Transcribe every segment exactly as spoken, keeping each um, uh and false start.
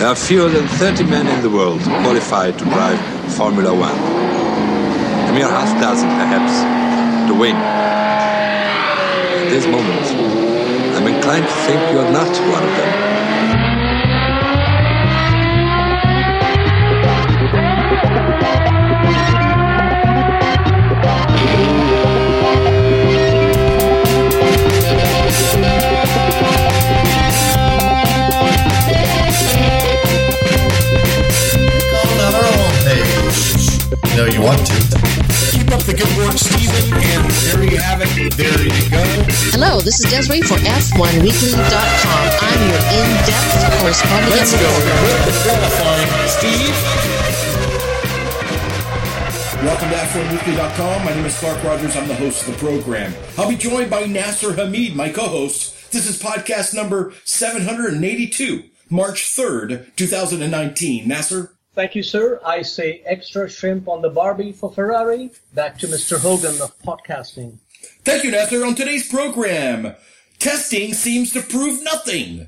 There are fewer than thirty men in the world qualified to drive Formula One. A mere half dozen, perhaps, to win. At this moment, I'm inclined to think you are not one of them. No, you want to. Keep up the good work, Stephen, and there you have it. There you go. Hello, this is Desiree for F one weekly dot com. I'm your in-depth correspondent. Let's go with the qualifying, Steve. Welcome to F one weekly dot com. My name is Clark Rogers. I'm the host of the program. I'll be joined by Nasser Hamid, my co-host. This is podcast number seven hundred eighty-two, March third, twenty nineteen. Nasser? Thank you, sir. I say extra shrimp on the Barbie for Ferrari. Back to Mister Hogan of podcasting. Thank you, Nasser. On today's program, testing seems to prove nothing.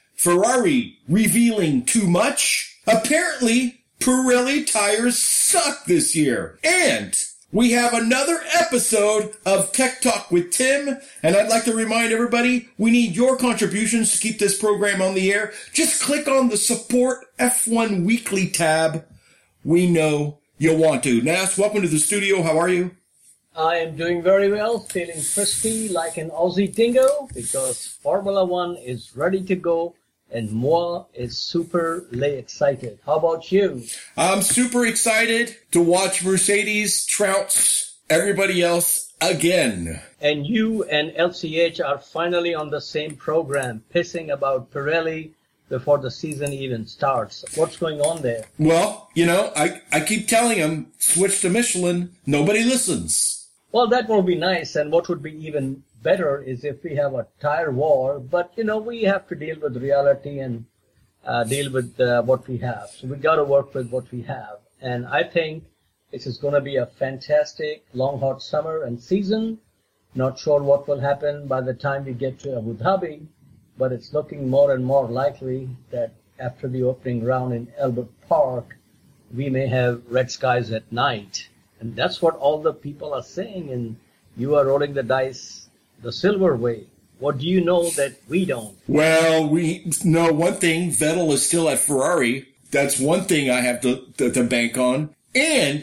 Ferrari revealing too much. Apparently, Pirelli tires suck this year. And we have another episode of Tech Talk with Tim, and I'd like to remind everybody, we need your contributions to keep this program on the air. Just click on the Support F one Weekly tab. We know you'll want to. Nas, welcome to the studio. How are you? I am doing very well, feeling crispy like an Aussie dingo, because Formula One is ready to go, and moi is superly excited. How about you? I'm super excited to watch Mercedes trounce everybody else again. And you and L C H are finally on the same program, pissing about Pirelli before the season even starts. What's going on there? Well, you know, I, I keep telling them, switch to Michelin. Nobody listens. Well, that will be nice, and what would be even better is if we have a tire war, but, you know, we have to deal with reality and uh, deal with uh, what we have. So we got to work with what we have. And I think this is going to be a fantastic, long, hot summer and season. Not sure what will happen by the time we get to Abu Dhabi, but it's looking more and more likely that after the opening round in Albert Park, we may have red skies at night. And that's what all the people are saying, and you are rolling the dice the silver way. What do you know that we don't? Well, we know one thing. Vettel is still at Ferrari. That's one thing I have to, to, to bank on. And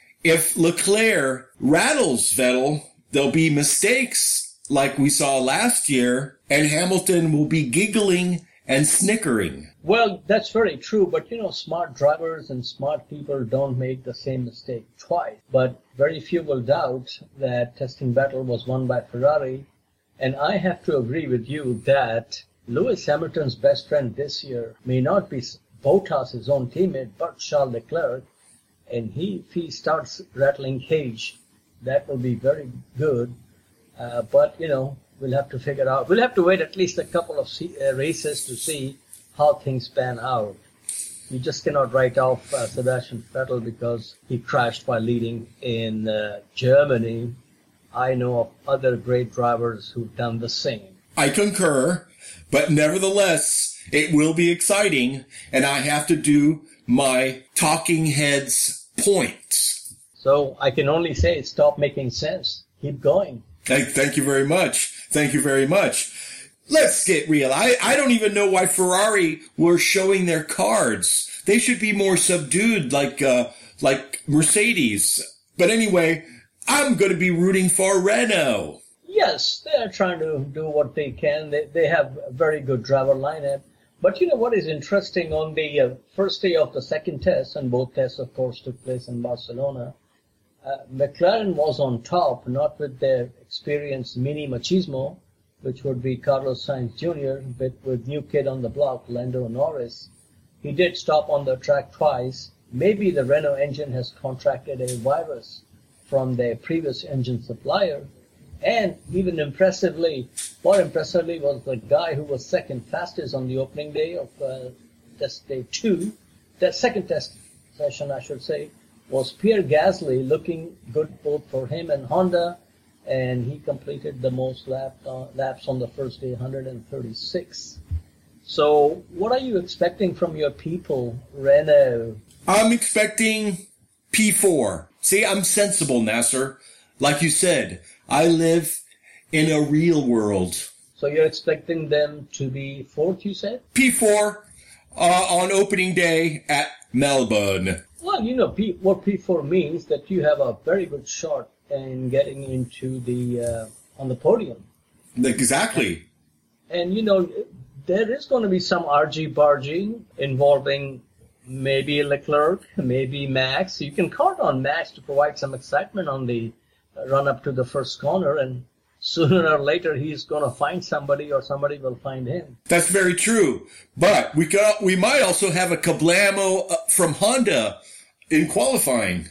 if Leclerc rattles Vettel, there'll be mistakes like we saw last year, and Hamilton will be giggling and snickering. Well, that's very true, but you know, smart drivers and smart people don't make the same mistake twice. But very few will doubt that testing battle was won by Ferrari. And I have to agree with you that Lewis Hamilton's best friend this year may not be Bottas, his own teammate, but Charles Leclerc. And he, if he starts rattling cage, that will be very good. Uh, but, you know, we'll have to figure out. We'll have to wait at least a couple of see, uh, races to see how things pan out. You just cannot write off uh, Sebastian Vettel because he crashed while leading in uh, Germany. I know of other great drivers who've done the same. I concur, but nevertheless, it will be exciting, and I have to do my talking heads points. So I can only say stop making sense. Keep going. Thank, thank you very much. Thank you very much. Let's get real. I, I don't even know why Ferrari were showing their cards. They should be more subdued like uh, like Mercedes. But anyway, I'm going to be rooting for Renault. Yes, they're trying to do what they can. They they have a very good driver lineup. But you know what is interesting? On the uh, first day of the second test, and both tests, of course, took place in Barcelona, uh, McLaren was on top, not with their experienced mini machismo, which would be Carlos Sainz Junior, but with new kid on the block, Lando Norris. He did stop on the track twice. Maybe the Renault engine has contracted a virus from their previous engine supplier. And even impressively, more impressively was the guy who was second fastest on the opening day of uh, test day two, that second test session, I should say, was Pierre Gasly, looking good both for him and Honda. And he completed the most lap, uh, laps on the first day, one hundred thirty-six. So what are you expecting from your people, Renault? I'm expecting P four. See, I'm sensible, Nasser. Like you said, I live in a real world. So you're expecting them to be fourth, you said? P four uh, on opening day at Melbourne. Well, you know, P, what P four means that you have a very good shot in getting into the uh, on the podium. Exactly. And, you know, there is going to be some argy-bargy involving maybe Leclerc, maybe Max. You can count on Max to provide some excitement on the run-up to the first corner, and sooner or later he's going to find somebody or somebody will find him. That's very true. But we got, we might also have a kablamo from Honda in qualifying.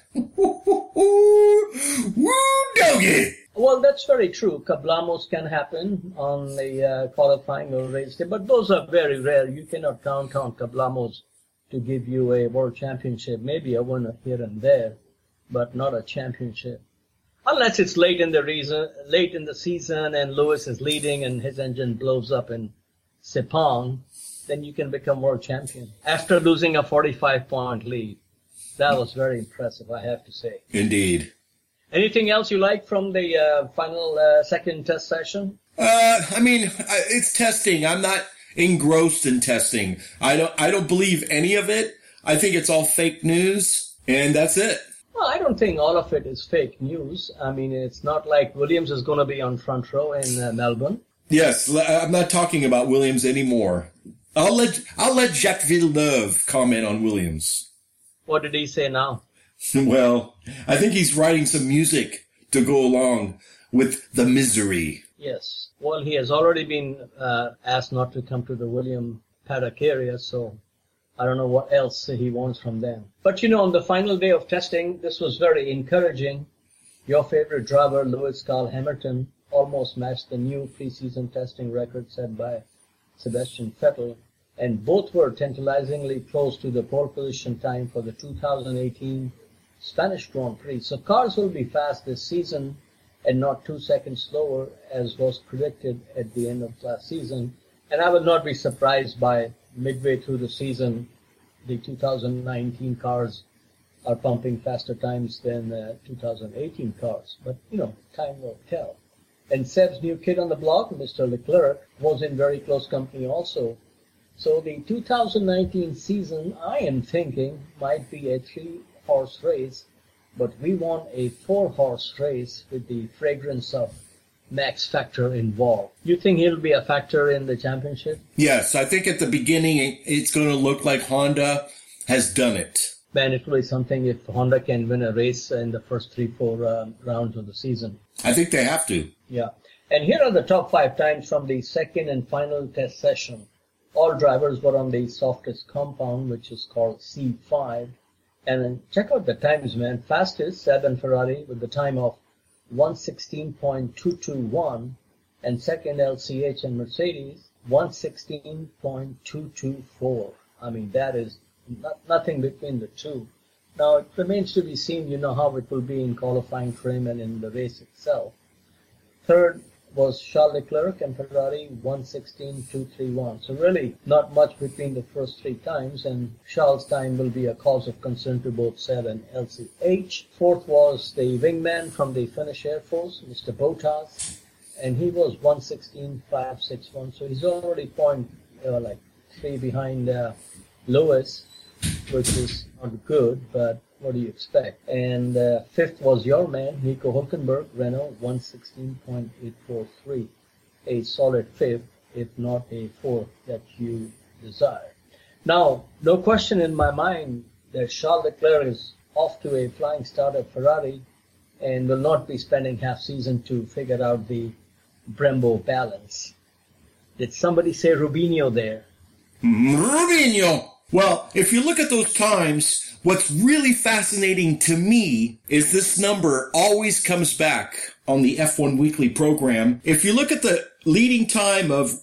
Woo, doggy! Well, that's very true. Kablamos can happen on the uh, qualifying or race day, but those are very rare. You cannot count on Kablamos to give you a world championship. Maybe a winner here and there, but not a championship. Unless it's late in the reason, late in the season and Lewis is leading and his engine blows up in Sepang, then you can become world champion after losing a forty-five point lead. That was very impressive, I have to say. Indeed. Anything else you like from the uh, final uh, second test session? Uh, I mean, it's testing. I'm not engrossed in testing. I don't. I don't believe any of it. I think it's all fake news, and that's it. Well, I don't think all of it is fake news. I mean, it's not like Williams is going to be on front row in uh, Melbourne. Yes, I'm not talking about Williams anymore. I'll let I'll let Jacques Villeneuve comment on Williams. What did he say now? Well, I think he's writing some music to go along with the misery. Yes. Well, he has already been uh, asked not to come to the William paddock area, so I don't know what else he wants from them. But, you know, on the final day of testing, this was very encouraging. Your favorite driver, Lewis Carl Hamilton, almost matched the new preseason testing record set by Sebastian Vettel, and both were tantalizingly close to the pole position time for the two thousand eighteen Spanish Grand Prix. So cars will be fast this season and not two seconds slower as was predicted at the end of last season. And I will not be surprised by midway through the season, the two thousand nineteen cars are pumping faster times than uh, two thousand eighteen cars. But, you know, time will tell. And Seb's new kid on the block, Mister Leclerc, was in very close company also. So the two thousand nineteen season, I am thinking, might be a three-horse race, but we want a four-horse race with the fragrance of Max factor involved. You think he'll be a factor in the championship? Yes, I think at the beginning it's going to look like Honda has done it. Man, it will be something if Honda can win a race in the first three, four uh, rounds of the season. I think they have to. Yeah. And here are the top five times from the second and final test session. All drivers were on the softest compound, which is called C five. And then check out the times, man. Fastest, Seb and Ferrari with the time of one sixteen point two two one. And second, L C H and Mercedes, one sixteen point two two four. I mean, that is not, nothing between the two. Now, it remains to be seen, you know, how it will be in qualifying trim and in the race itself. Third was Charles Leclerc and Ferrari, one sixteen point two three one. So really not much between the first three times, and Charles' time will be a cause of concern to both Seb and L C H. Fourth was the wingman from the Finnish Air Force, Mister Bottas, and he was one sixteen point five six one. So he's already point uh, like three behind uh, Lewis, which is not good, but what do you expect? And uh, fifth was your man, Nico Hülkenberg, Renault, one sixteen point eight four three. A solid fifth, if not a fourth that you desire. Now, no question in my mind that Charles Leclerc is off to a flying start at Ferrari and will not be spending half season to figure out the Brembo balance. Did somebody say Rubinho there? Rubinho! Well, if you look at those times, what's really fascinating to me is this number always comes back on the F one Weekly program. If you look at the leading time of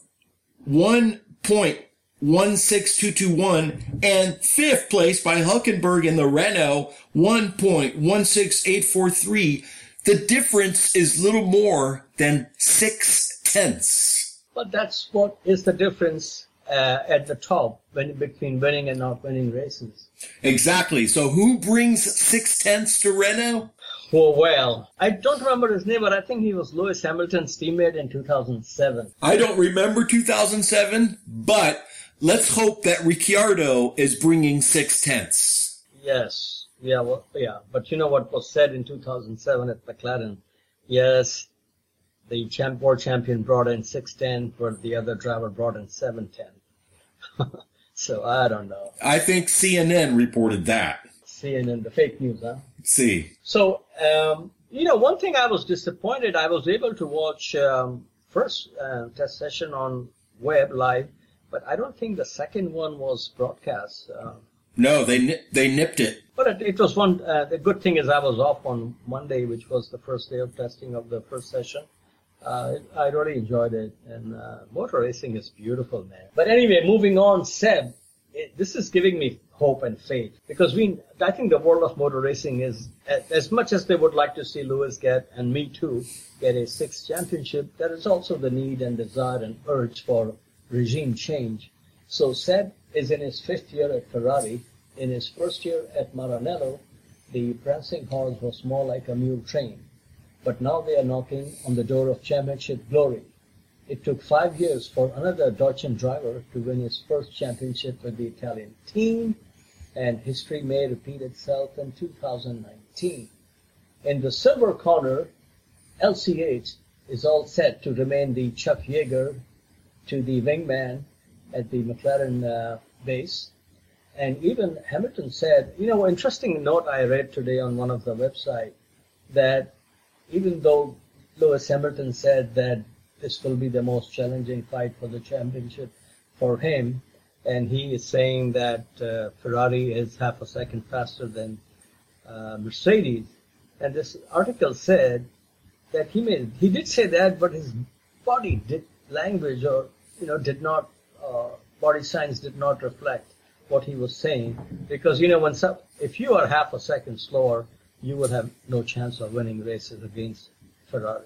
one point one six two two one and fifth place by Hülkenberg in the Renault, one point one six eight four three, the difference is little more than six tenths. But that's what is the difference uh, at the top when, between winning and not winning races. Exactly. So who brings six tenths to Renault? Oh, well, I don't remember his name, but I think he was Lewis Hamilton's teammate in two thousand seven. I don't remember two thousand seven, but let's hope that Ricciardo is bringing six tenths. Yes. Yeah, well, yeah. But you know what was said in two thousand seven at McLaren? Yes, the champ, world champion brought in six ten, but the other driver brought in seven ten. So I don't know. I think C N N reported that. C N N, the fake news, huh? See. So, um, you know, one thing I was disappointed, I was able to watch um, first uh, test session on web live, but I don't think the second one was broadcast. Uh, no, they ni- they nipped it. But it, it was one, uh, the good thing is I was off on Monday, which was the first day of testing of the first session. Uh, I really enjoyed it, and uh, motor racing is beautiful, man. But anyway, moving on, Seb, it, this is giving me hope and faith, because we, I think the world of motor racing is, as much as they would like to see Lewis get, and me too, get a sixth championship, there is also the need and desire and urge for regime change. So Seb is in his fifth year at Ferrari. In his first year at Maranello, the prancing horse was more like a mule train. But now they are knocking on the door of championship glory. It took five years for another Deutschen driver to win his first championship with the Italian team, and history may repeat itself in two thousand nineteen. In the silver corner, L C H is all set to remain the Chuck Yeager to the wingman at the McLaren uh, base. And even Hamilton said, you know, interesting note I read today on one of the websites, that even though Lewis Hamilton said that this will be the most challenging fight for the championship for him, and he is saying that uh, Ferrari is half a second faster than uh, Mercedes. And this article said that he made, he did say that, but his body did language or, you know, did not, uh, body signs did not reflect what he was saying. Because, you know, when some, if you are half a second slower, you would have no chance of winning races against Ferrari.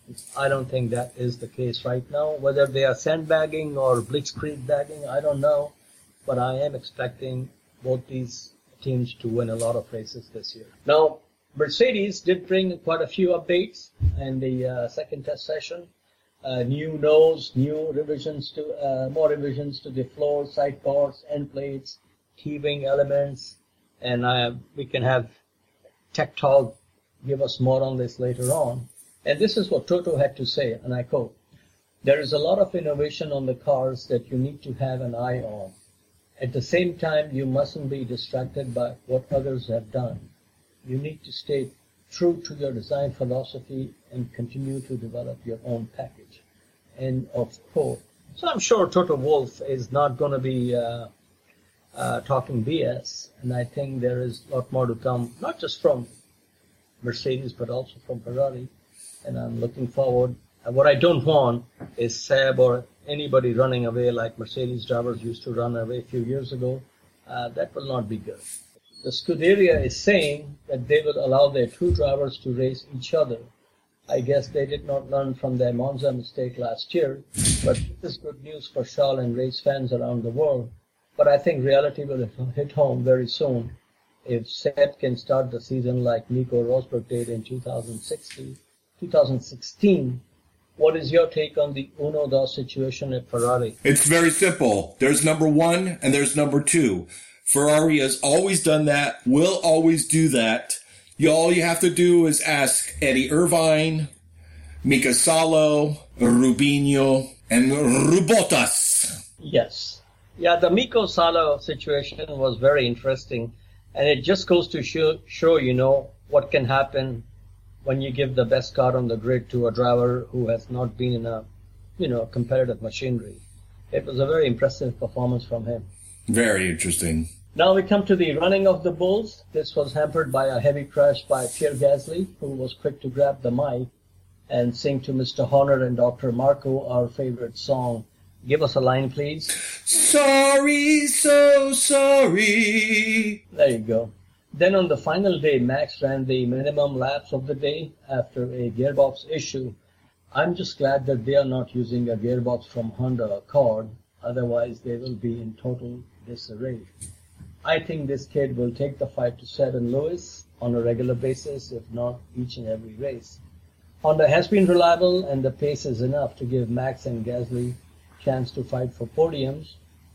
I don't think that is the case right now. Whether they are sandbagging or blitzkrieg bagging, I don't know. But I am expecting both these teams to win a lot of races this year. Now, Mercedes did bring quite a few updates in the uh, second test session. Uh, new nose, new revisions to, uh, more revisions to the floor, sidebars, end plates, T-wing elements, and uh, we can have Tech Talk give us more on this later on. And this is what Toto had to say, and I quote, "There is a lot of innovation on the cars that you need to have an eye on. At the same time, you mustn't be distracted by what others have done. You need to stay true to your design philosophy and continue to develop your own package." End of quote. So I'm sure Toto Wolff is not going to be uh, uh, talking B S, and I think there is a lot more to come, not just from Mercedes, but also from Ferrari. And I'm looking forward. And what I don't want is Seb or anybody running away like Mercedes drivers used to run away a few years ago. Uh, that will not be good. The Scuderia is saying that they will allow their two drivers to race each other. I guess they did not learn from their Monza mistake last year, but this is good news for Charles and race fans around the world. But I think reality will hit home very soon. If Seb can start the season like Nico Rosberg did in two thousand sixteen, what is your take on the Uno Dos situation at Ferrari? It's very simple. There's number one and there's number two. Ferrari has always done that, will always do that. You, all you have to do is ask Eddie Irvine, Mika Salo, Rubinho, and Rubotas. Yes. Yeah, the Miko Salo situation was very interesting. And it just goes to show, show, you know, what can happen when you give the best car on the grid to a driver who has not been in a, you know, competitive machinery. It was a very impressive performance from him. Very interesting. Now we come to the running of the bulls. This was hampered by a heavy crash by Pierre Gasly, who was quick to grab the mic and sing to Mister Horner and Doctor Marco our favorite song. Give us a line, please. Sorry, so sorry. There you go. Then on the final day, Max ran the minimum laps of the day after a gearbox issue. I'm just glad that they are not using a gearbox from Honda Accord. Otherwise, they will be in total disarray. I think this kid will take the fight to Saint Louis on a regular basis, if not each and every race. Honda has been reliable, and the pace is enough to give Max and Gasly chance to fight for podiums.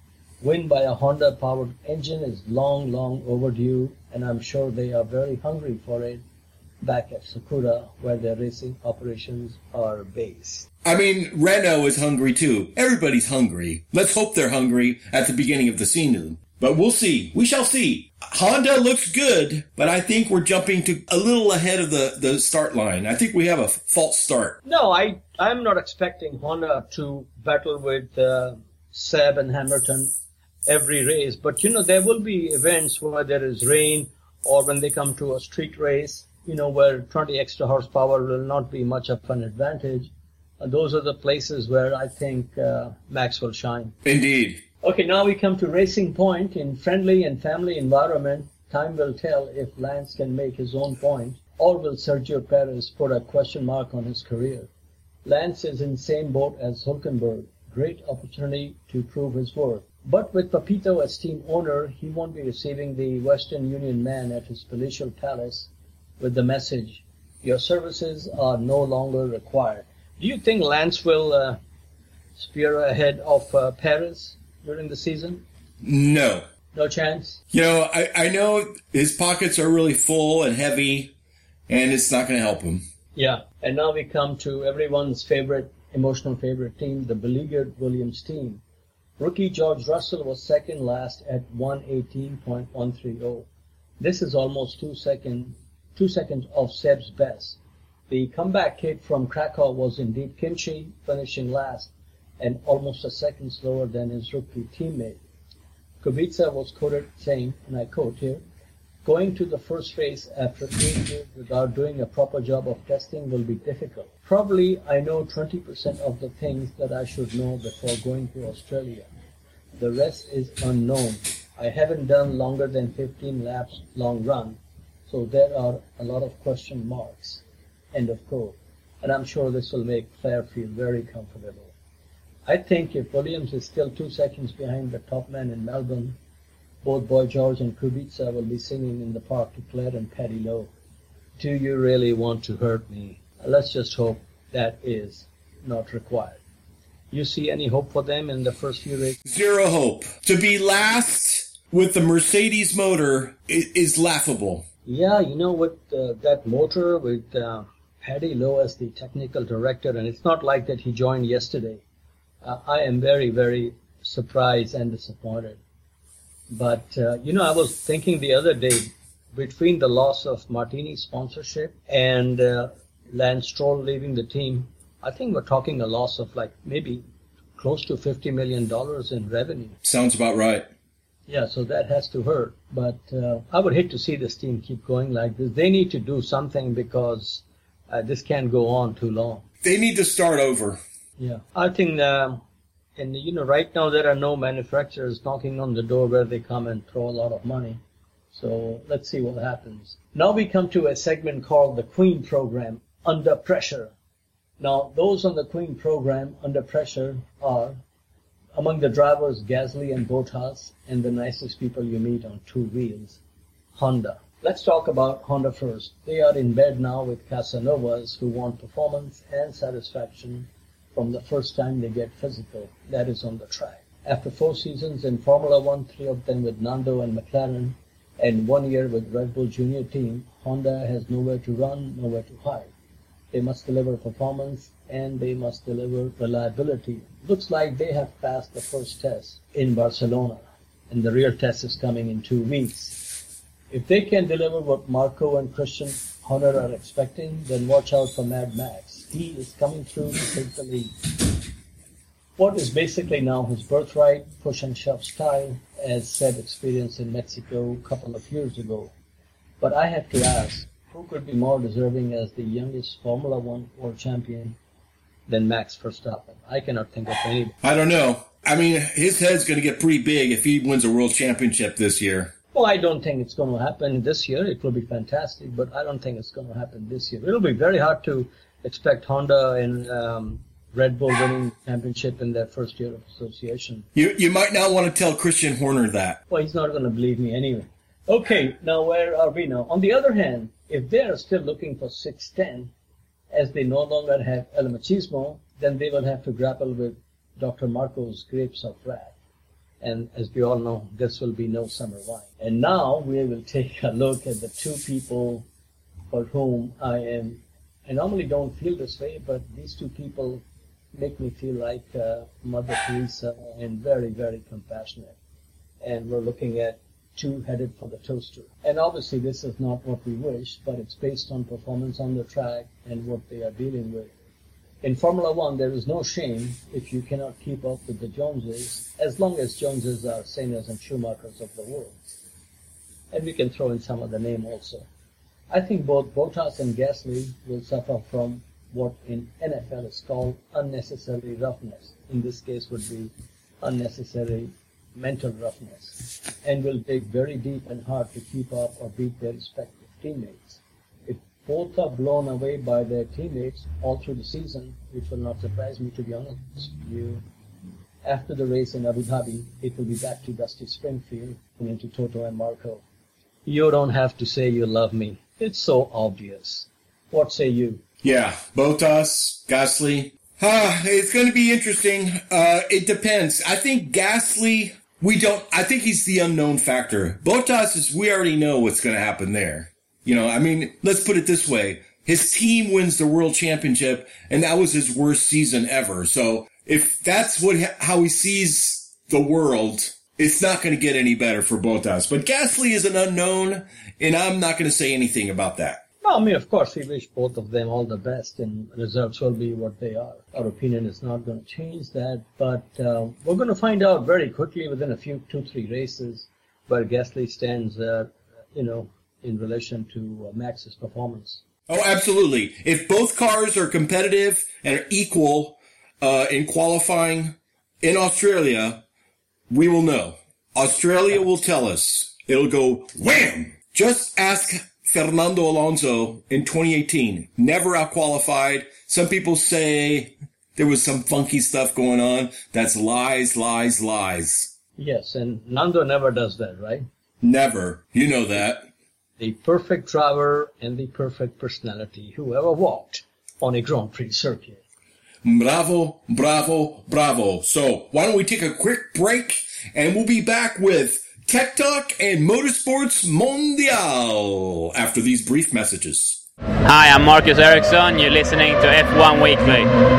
Win by a Honda-powered engine is long, long overdue, and I'm sure they are very hungry for it back at Sakura, where their racing operations are based. I mean, Renault is hungry too. Everybody's hungry. Let's hope they're hungry at the beginning of the season. But we'll see. We shall see. Honda looks good, but I think we're jumping to a little ahead of the, the start line. I think we have a false start. No, I, I'm not expecting Honda to battle with uh, Seb and Hamilton every race. But, you know, there will be events where there is rain or when they come to a street race, you know, where twenty extra horsepower will not be much of an advantage. And those are the places where I think uh, Max will shine. Indeed. Okay, now we come to Racing Point. In friendly and family environment, time will tell if Lance can make his own point, or will Sergio Perez put a question mark on his career. Lance is in the same boat as Hülkenberg. Great opportunity to prove his worth. But with Papito as team owner, he won't be receiving the Western Union man at his palatial palace with the message, your services are no longer required. Do you think Lance will uh, spear ahead of uh, Perez during the season? No. No chance? You know, I, I know his pockets are really full and heavy, and it's not going to help him. Yeah. And now we come to everyone's favorite, emotional favorite team, the beleaguered Williams team. Rookie George Russell was second last at one eighteen point one three oh. This is almost two seconds, two seconds off Seb's best. The comeback kid from Krakow was indeed Kimchi, finishing last and almost a second slower than his rookie teammate. Kubica was quoted saying, and I quote here, going to the first race after eight years without doing a proper job of testing will be difficult. Probably I know twenty percent of the things that I should know before going to Australia. The rest is unknown. I haven't done longer than fifteen laps long run, so there are a lot of question marks. End of quote. And I'm sure this will make Claire feel very comfortable. I think if Williams is still two seconds behind the top man in Melbourne, both Boy George and Kubica will be singing in the park to Claire and Paddy Lowe. Do you really want to hurt me? Let's just hope that is not required. You see any hope for them in the first few races? Zero hope. To be last with the Mercedes motor is, is laughable. Yeah, you know, with uh, that motor, with uh, Paddy Lowe as the technical director, and it's not like that he joined yesterday. Uh, I am very, very surprised and disappointed. But, uh, you know, I was thinking the other day, between the loss of Martini's sponsorship and uh, Lance Stroll leaving the team, I think we're talking a loss of like maybe close to fifty million dollars in revenue. Sounds about right. Yeah, so that has to hurt. But uh, I would hate to see this team keep going like this. They need to do something because uh, this can't go on too long. They need to start over. Yeah, I think, um, and you know, right now there are no manufacturers knocking on the door where they come and throw a lot of money. So let's see what happens. Now we come to a segment called the Queen Program, Under Pressure. Now, those on the Queen Program, Under Pressure, are among the drivers Gasly and Bottas, and the nicest people you meet on two wheels, Honda. Let's talk about Honda first. They are in bed now with Casanovas who want performance and satisfaction from the first time they get physical, that is on the track. After four seasons in Formula One, three of them with Nando and McLaren, and one year with Red Bull Junior Team, Honda has nowhere to run, nowhere to hide. They must deliver performance and they must deliver reliability. Looks like they have passed the first test in Barcelona, and the real test is coming in two weeks. If they can deliver what Marco and Christian Horner are expecting, then watch out for Mad Max. He is coming through to take the lead. What is basically now his birthright, push and shove style, as Seb experienced in Mexico a couple of years ago. But I have to ask, who could be more deserving as the youngest Formula One world champion than Max Verstappen? I cannot think of any. I don't know. I mean, his head's going to get pretty big if he wins a world championship this year. Well, I don't think it's going to happen this year. It will be fantastic, but I don't think it's going to happen this year. It'll be very hard to expect Honda and um, Red Bull winning championship in their first year of association. You you might not want to tell Christian Horner that. Well, he's not going to believe me anyway. Okay, now where are we now? On the other hand, if they are still looking for six ten, as they no longer have El Machismo, then they will have to grapple with Doctor Marco's Grapes of Wrath. And as we all know, this will be no summer wine. And now we will take a look at the two people for whom I am, I normally don't feel this way, but these two people make me feel like uh, Mother Teresa and very, very compassionate. And we're looking at two headed for the toaster. And obviously this is not what we wish, but it's based on performance on the track and what they are dealing with. In Formula One, there is no shame if you cannot keep up with the Joneses, as long as Joneses are Sennas and Schumachers of the world. And we can throw in some other name also. I think both Bottas and Gasly will suffer from what in N F L is called unnecessary roughness. In this case would be unnecessary mental roughness, and will dig very deep and hard to keep up or beat their respective teammates. If both are blown away by their teammates all through the season, which will not surprise me, to be honest with you, after the race in Abu Dhabi, it will be back to Dusty Springfield and into Toto and Marco. You don't have to say you love me. It's so obvious. What say you? Yeah, Bottas, Gasly. Ah, it's going to be interesting. Uh, it depends. I think Gasly, we don't, I think he's the unknown factor. Bottas is, we already know what's going to happen there. You know, I mean, let's put it this way. His team wins the world championship, and that was his worst season ever. So if that's what, how he sees the world, it's not going to get any better for Bottas. But Gasly is an unknown, and I'm not going to say anything about that. Well, I mean, of course, we wish both of them all the best, and results will be what they are. Our opinion is not going to change that, but uh, we're going to find out very quickly within a few, two, three races where Gasly stands, uh, you know, in relation to uh, Max's performance. Oh, absolutely. If both cars are competitive and are equal uh, in qualifying in Australia, we will know. Australia will tell us. It'll go wham! Just ask Fernando Alonso in twenty eighteen. Never outqualified. Some people say there was some funky stuff going on. That's lies, lies, lies. Yes, and Nando never does that, right? Never. You know that. The perfect driver and the perfect personality who ever walked on a Grand Prix circuit. Bravo, bravo, bravo. So why don't we take a quick break and we'll be back with Tech Talk and Motorsports Mondial after these brief messages. Hi, I'm Marcus Ericsson. You're listening to F one Weekly.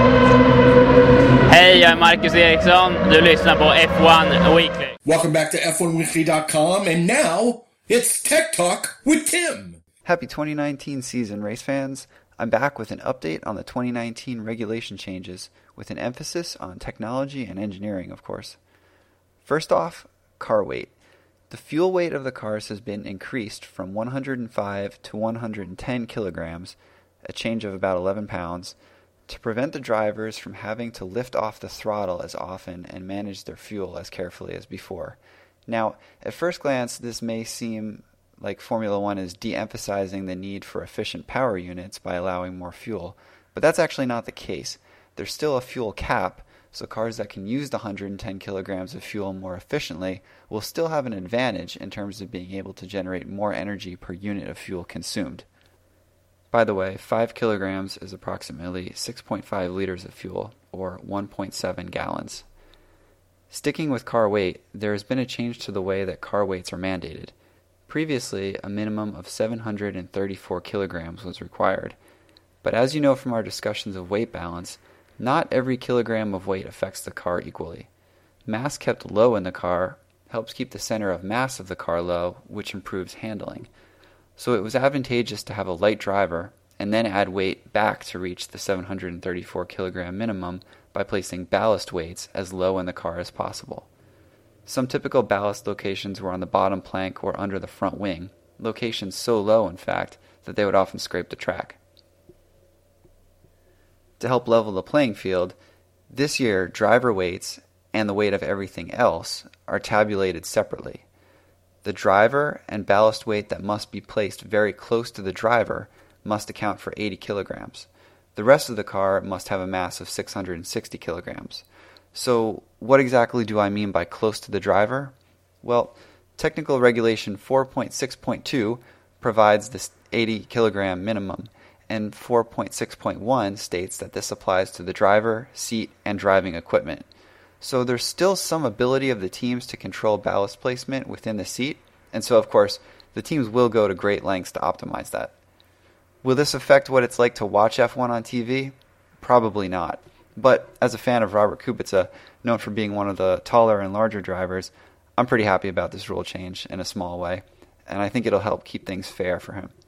Hej, jag är Marcus Ericsson. Du lyssnar på F one Weekly. Welcome back to F one weekly dot com, and now it's Tech Talk with Tim. Happy twenty nineteen season, race fans. I'm back with an update on the twenty nineteen regulation changes, with an emphasis on technology and engineering, of course. First off, car weight. The fuel weight of the cars has been increased from one hundred five to one hundred ten kilograms, a change of about eleven pounds, to prevent the drivers from having to lift off the throttle as often and manage their fuel as carefully as before. Now, at first glance, this may seem like Formula One is de-emphasizing the need for efficient power units by allowing more fuel, but that's actually not the case. There's still a fuel cap, so cars that can use the one hundred ten kilograms of fuel more efficiently will still have an advantage in terms of being able to generate more energy per unit of fuel consumed. By the way, five kilograms is approximately six point five liters of fuel, or one point seven gallons. Sticking with car weight, there has been a change to the way that car weights are mandated. Previously, a minimum of seven hundred thirty-four kilograms was required, but as you know from our discussions of weight balance, not every kilogram of weight affects the car equally. Mass kept low in the car helps keep the center of mass of the car low, which improves handling. So it was advantageous to have a light driver and then add weight back to reach the seven hundred thirty-four kilogram minimum by placing ballast weights as low in the car as possible. Some typical ballast locations were on the bottom plank or under the front wing, locations so low, in fact, that they would often scrape the track. To help level the playing field, this year driver weights and the weight of everything else are tabulated separately. The driver and ballast weight that must be placed very close to the driver must account for eighty kilograms. The rest of the car must have a mass of six hundred sixty kilograms. So what exactly do I mean by close to the driver? Well, Technical Regulation four point six point two provides this eighty kilogram minimum, and four point six point one states that this applies to the driver, seat, and driving equipment. So there's still some ability of the teams to control ballast placement within the seat, and so of course the teams will go to great lengths to optimize that. Will this affect what it's like to watch F one on T V? Probably not. But as a fan of Robert Kubica, known for being one of the taller and larger drivers, I'm pretty happy about this rule change in a small way, and I think it'll help keep things fair for him.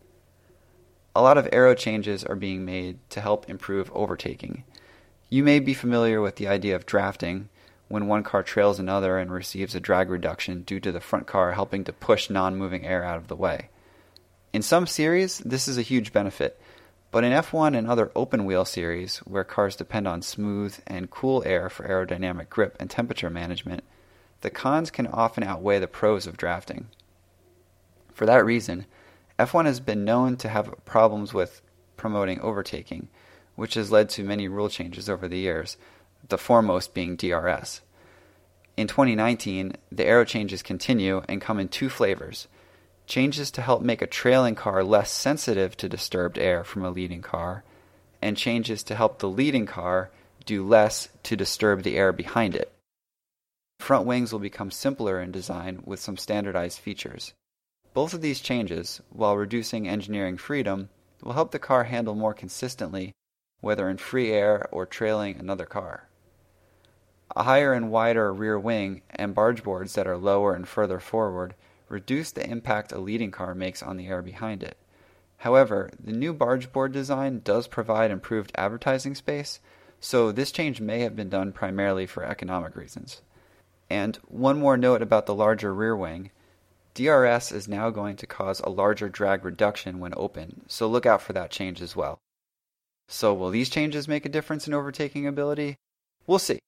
A lot of aero changes are being made to help improve overtaking. You may be familiar with the idea of drafting, when one car trails another and receives a drag reduction due to the front car helping to push non-moving air out of the way. In some series, this is a huge benefit, but in F one and other open-wheel series, where cars depend on smooth and cool air for aerodynamic grip and temperature management, the cons can often outweigh the pros of drafting. For that reason, F one has been known to have problems with promoting overtaking, which has led to many rule changes over the years, the foremost being D R S. In twenty nineteen, the aero changes continue and come in two flavors: changes to help make a trailing car less sensitive to disturbed air from a leading car, and changes to help the leading car do less to disturb the air behind it. Front wings will become simpler in design with some standardized features. Both of these changes, while reducing engineering freedom, will help the car handle more consistently, whether in free air or trailing another car. A higher and wider rear wing and barge boards that are lower and further forward reduce the impact a leading car makes on the air behind it. However, the new barge board design does provide improved advertising space, so this change may have been done primarily for economic reasons. And one more note about the larger rear wing. D R S is now going to cause a larger drag reduction when open, so look out for that change as well. So will these changes make a difference in overtaking ability? We'll see.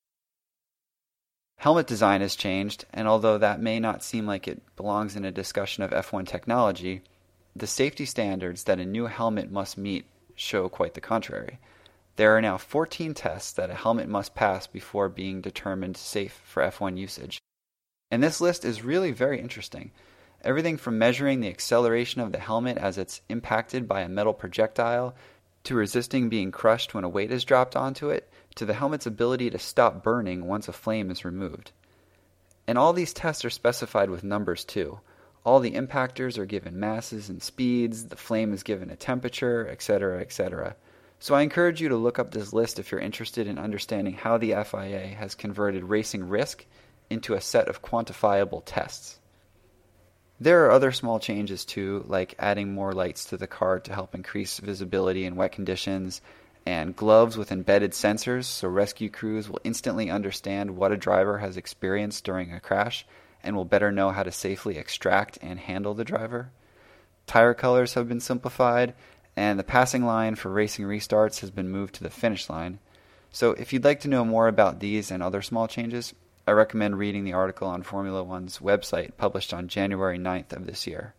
Helmet design has changed, and although that may not seem like it belongs in a discussion of F one technology, the safety standards that a new helmet must meet show quite the contrary. There are now fourteen tests that a helmet must pass before being determined safe for F one usage. And this list is really very interesting. Everything from measuring the acceleration of the helmet as it's impacted by a metal projectile, to resisting being crushed when a weight is dropped onto it, to the helmet's ability to stop burning once a flame is removed. And all these tests are specified with numbers too. All the impactors are given masses and speeds, the flame is given a temperature, et cetera, et cetera. So I encourage you to look up this list if you're interested in understanding how the F I A has converted racing risk into a set of quantifiable tests. There are other small changes too, like adding more lights to the car to help increase visibility in wet conditions, and gloves with embedded sensors so rescue crews will instantly understand what a driver has experienced during a crash and will better know how to safely extract and handle the driver. Tire colors have been simplified, and the passing line for racing restarts has been moved to the finish line. So if you'd like to know more about these and other small changes, I recommend reading the article on Formula One's website published on January ninth of this year.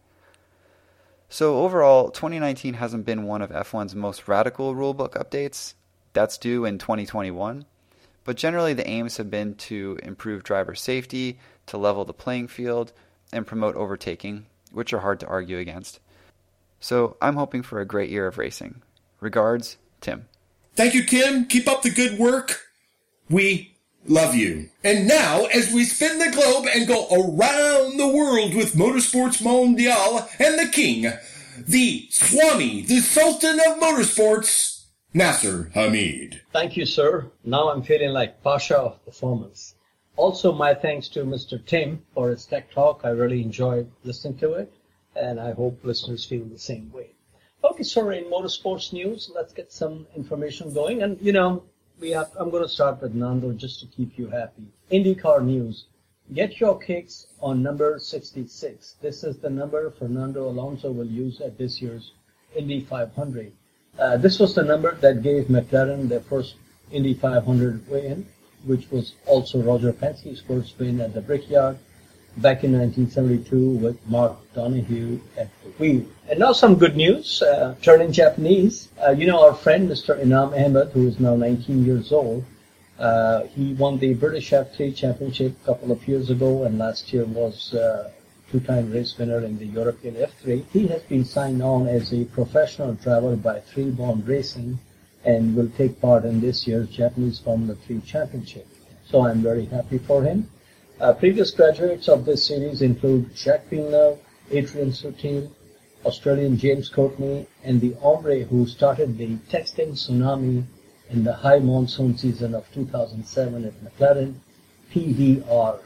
So overall, twenty nineteen hasn't been one of F one's most radical rulebook updates. That's due in twenty twenty-one. But generally the aims have been to improve driver safety, to level the playing field, and promote overtaking, which are hard to argue against. So I'm hoping for a great year of racing. Regards, Tim. Thank you, Tim. Keep up the good work. We love you. And now, as we spin the globe and go around the world with Motorsports Mondial and the King, the Swami, the Sultan of Motorsports, Nasser Hamid. Thank you, sir. Now I'm feeling like Pasha of performance. Also, my thanks to Mister Tim for his tech talk. I really enjoyed listening to it, and I hope listeners feel the same way. Okay, so in motorsports news, let's get some information going. And, you know, we have, I'm going to start with Nando just to keep you happy. IndyCar news. Get your kicks on number sixty-six. This is the number Fernando Alonso will use at this year's Indy five hundred. Uh, this was the number that gave McLaren their first Indy five hundred win, which was also Roger Penske's first win at the Brickyard back in nineteen seventy-two with Mark Donohue at the We and now some good news. Uh, turning Japanese. Uh, you know our friend Mister Inam Ahmed, who is now nineteen years old. Uh, he won the British F three Championship a couple of years ago, and last year was uh, two-time race winner in the European F three. He has been signed on as a professional driver by Three Bond Racing, and will take part in this year's Japanese Formula three Championship. So I'm very happy for him. Uh, previous graduates of this series include Jacques Villeneuve, Adrian Sutil, Australian James Courtney, and the hombre who started the texting tsunami in the high monsoon season of two thousand seven at McLaren, P D R,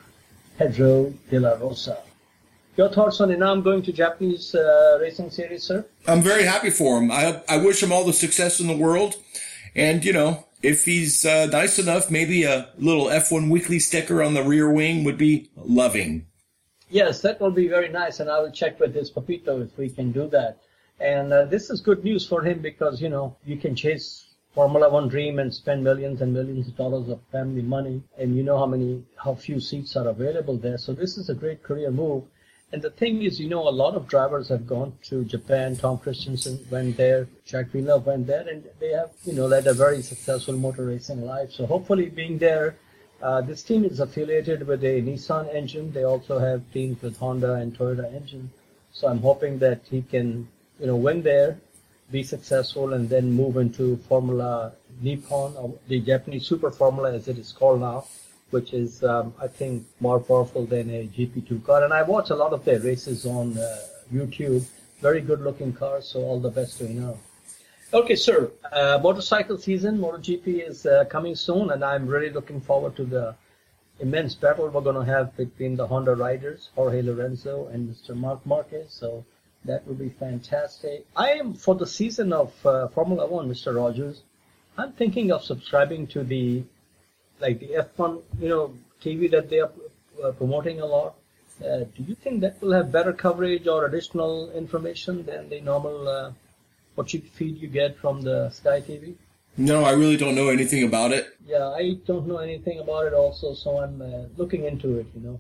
Pedro de la Rosa. Your thoughts on Inam going to Japanese uh, racing series, sir? I'm very happy for him. I I wish him all the success in the world. And, you know, if he's uh, nice enough, maybe a little F one Weekly sticker on the rear wing would be loving. Yes, that will be very nice, and I will check with his Papito if we can do that. And uh, this is good news for him because, you know, you can chase Formula One dream and spend millions and millions of dollars of family money, and you know how many, how few seats are available there. So this is a great career move. And the thing is, you know, a lot of drivers have gone to Japan. Tom Christensen went there, Jacques Villeneuve went there, and they have, you know, led a very successful motor racing life. So hopefully being there, uh, this team is affiliated with a Nissan engine. They also have teams with Honda and Toyota engine. So I'm hoping that he can, you know, win there, be successful, and then move into Formula Nippon, or the Japanese Super Formula as it is called now, which is, um, I think, more powerful than a G P two car. And I watch a lot of their races on uh, YouTube. Very good-looking cars, so all the best to you now. Okay, sir. Uh, motorcycle season, MotoGP is uh, coming soon, and I'm really looking forward to the immense battle we're going to have between the Honda riders, Jorge Lorenzo and Mister Marc Marquez. So that will be fantastic. I am, for the season of uh, Formula One, Mister Rogers, I'm thinking of subscribing to the, like the F one, you know, T V that they are uh, promoting a lot. Uh, do you think that will have better coverage or additional information than the normal, uh, what you feed you get from the Sky T V? No, I really don't know anything about it. Yeah, I don't know anything about it also, so I'm uh, looking into it, you know.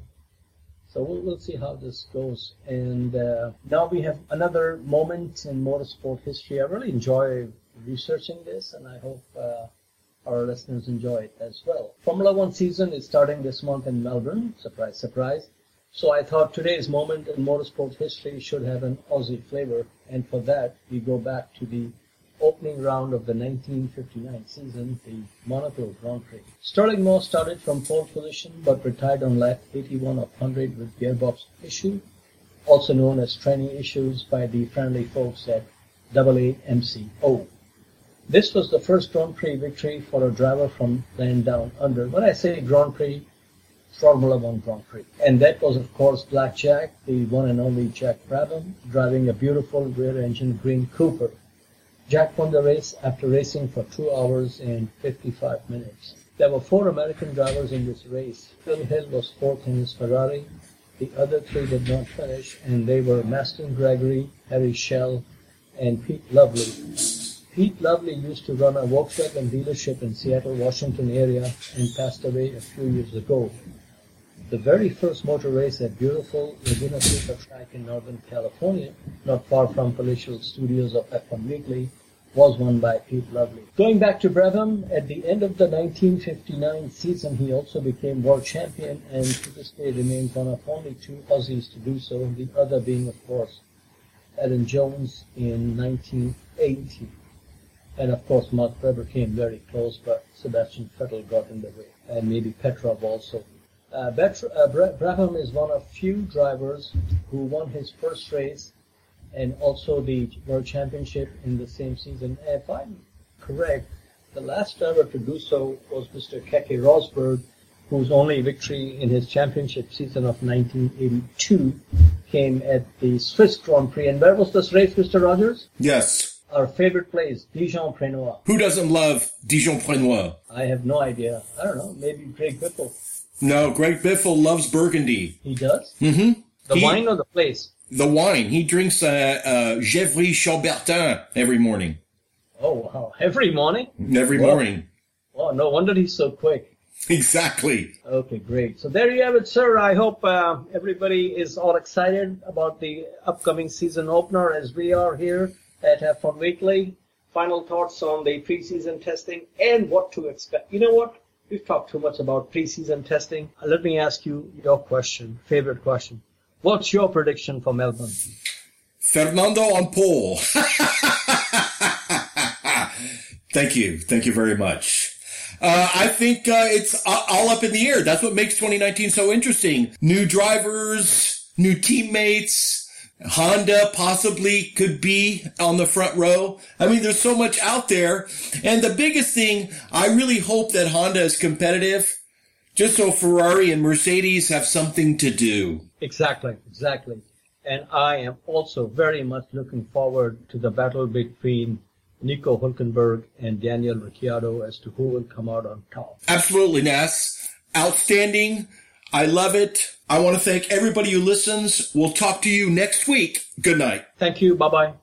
So we'll, we'll see how this goes. And uh, now we have another moment in motorsport history. I really enjoy researching this, and I hope uh, our listeners enjoy it as well. Formula One season is starting this month in Melbourne. Surprise, surprise. So I thought today's moment in motorsport history should have an Aussie flavor. And for that, we go back to the opening round of the nineteen fifty-nine season, the Monaco Grand Prix. Sterling Moss started from pole position but retired on lap eighty-one of one hundred with gearbox issue, also known as training issues by the friendly folks at double A M C O. This was the first Grand Prix victory for a driver from land down under. When I say Grand Prix, Formula One Grand Prix. And that was, of course, Black Jack, the one and only Jack Brabham, driving a beautiful rear-engine green Cooper. Jack won the race after racing for two hours and fifty-five minutes. There were four American drivers in this race. Phil Hill was fourth in his Ferrari. The other three did not finish, and they were Maston Gregory, Harry Schell, and Pete Lovely. Pete Lovely used to run a Volkswagen dealership in Seattle, Washington area, and passed away a few years ago. The very first motor race at beautiful Laguna Seca track in Northern California, not far from palatial studios of F one Weekly, was won by Pete Lovely. Going back to Brabham, at the end of the nineteen fifty-nine season, he also became world champion, and to this day remains one of only two Aussies to do so, the other being, of course, Alan Jones in nineteen eighty. And of course, Mark Webber came very close, but Sebastian Vettel got in the way, and maybe Petrov also. Uh, Betra, uh, Bra- Brabham is one of few drivers who won his first race and also the World Championship in the same season. If I'm correct, the last driver to do so was Mister Keke Rosberg, whose only victory in his championship season of nineteen eighty-two came at the Swiss Grand Prix. And where was this race, Mister Rogers? Yes. Our favorite place, Dijon-Prenois. Who doesn't love Dijon-Prenois? I have no idea. I don't know. Maybe Greg Biffle. No, Greg Biffle loves Burgundy. He does? Mm-hmm. The he, wine or the place? The wine. He drinks uh, uh, Gevrey Chambertin every morning. Oh, wow. Every morning? Every Wow. morning. Oh, no wonder he's so quick. Exactly. Okay, great. So there you have it, sir. I hope uh, everybody is all excited about the upcoming season opener as we are here at F one Weekly. Final thoughts on the preseason testing and what to expect. You know what? We've talked too much about preseason testing. Let me ask you your question, favorite question. What's your prediction for Melbourne? Fernando on pole. Thank you. Thank you very much. Uh, I think uh, it's all up in the air. That's what makes twenty nineteen so interesting. New drivers, new teammates. Honda possibly could be on the front row. I mean, there's so much out there. And the biggest thing, I really hope that Honda is competitive, just so Ferrari and Mercedes have something to do. Exactly, exactly. And I am also very much looking forward to the battle between Nico Hülkenberg and Daniel Ricciardo as to who will come out on top. Absolutely, Nas. Outstanding. I love it. I want to thank everybody who listens. We'll talk to you next week. Good night. Thank you. Bye-bye.